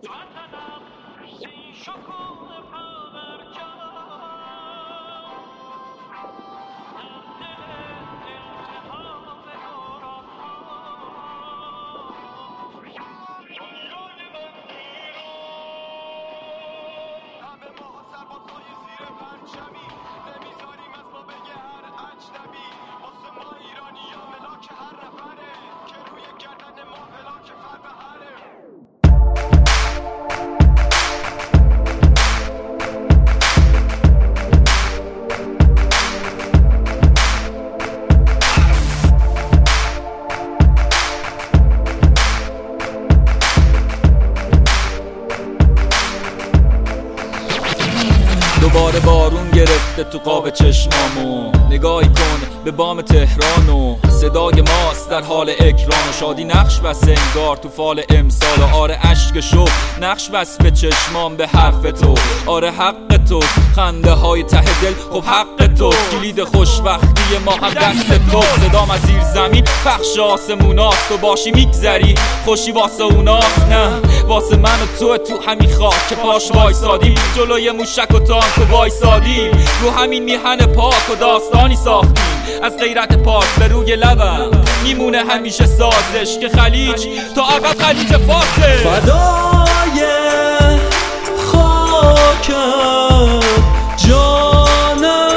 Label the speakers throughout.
Speaker 1: دوباره بارون گرفته تو قاب چشمامو، نگاهی کن به بام تهرانو، صدای ماست در حال اکران و شادی نقش بس انگار تو فال امسال و آره اشک شو نقش بس به چشمام به حرف تو، آره حق تو خنده های ته دل خب حق تو، کلید خوشبختی ما هم دست تو، صدام از زیر زمین پخش آسموناست تو باشی میگذری خوشی واسه اوناست، نه واسه من و تو همین خاک که پاش وایسادیم جلوی موشک و تانک و وایسادیم، رو همین میهن پاک و داستانی ساختیم از غیرت پاک به روی لبم میمونه همیشه سازش که خلیج تا عقب خلیج فارسه،
Speaker 2: فدای خاکم جانم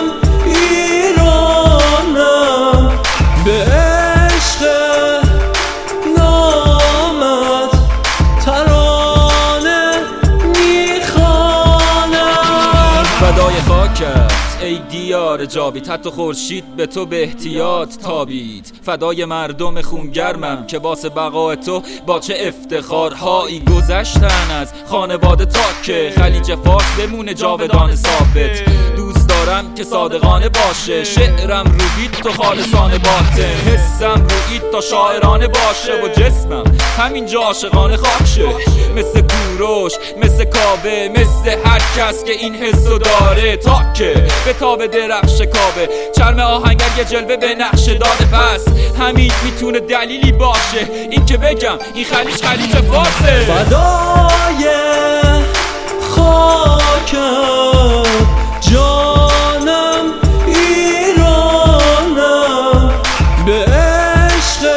Speaker 2: ایرانم، به عشق نامت ترانه میخوانم،
Speaker 1: فدای خاکت ای دیار جاوید، حتی خورشید به تو به احتیاط تابید، فدای مردم خونگرمم که واسه بقای تو با چه افتخارهایی گذشتن از خانواده تا که خلیج فارس بمونه جاودان ثابت، دوست دارم که صادقانه باشه شعرم رو بیت تو خالصانه باطن، حسم رو ایت تا شاعرانه باشه و جسمم همینجا عاشقانه خاک شه، مثل کوروش مثل کابه مثل هر کس که این حسو داره تا که به تاب درخش کابه چرم آهنگر یه جلوه به نقش داده، پس همین میتونه دلیلی باشه این که بگم این خلیج فارسه،
Speaker 2: فدای خاکم جانم ایرانم، به عشق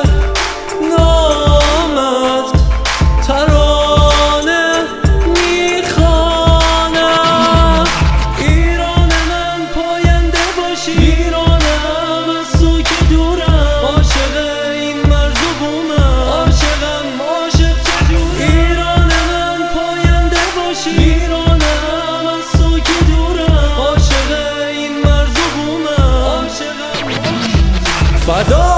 Speaker 2: نامت ترانه میخوانم، ایران من پاینده باشی، ایرانم از تو که دورم، عاشق این مرز و بومم، عاشقم عاشق چجوری، ایران من پاینده باشی، ایرانم از تو که دورم، عاشق این مرز و بومم، عاشقم فدا